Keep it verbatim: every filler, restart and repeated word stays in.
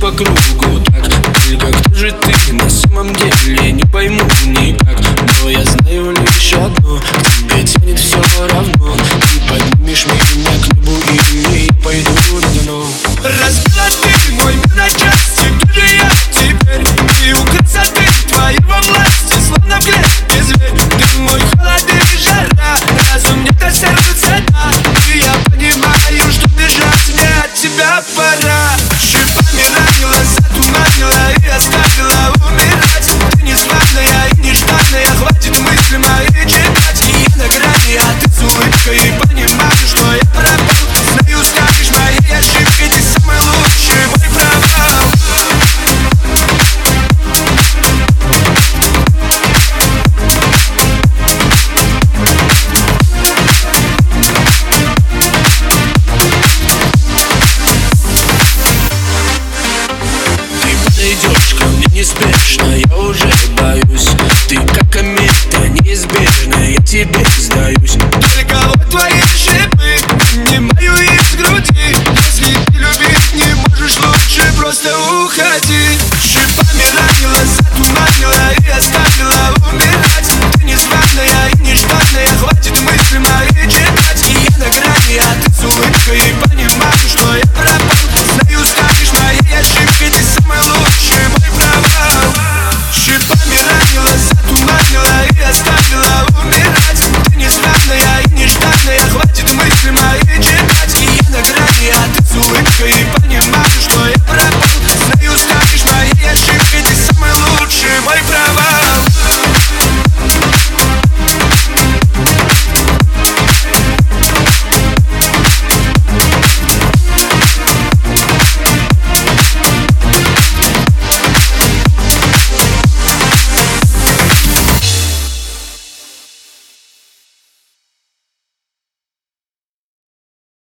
по кругу так. Только кто же ты на самом деле, не пойму никак. Но я знаю лишь одно: к тебе тянет все равно. Ты поднимешь меня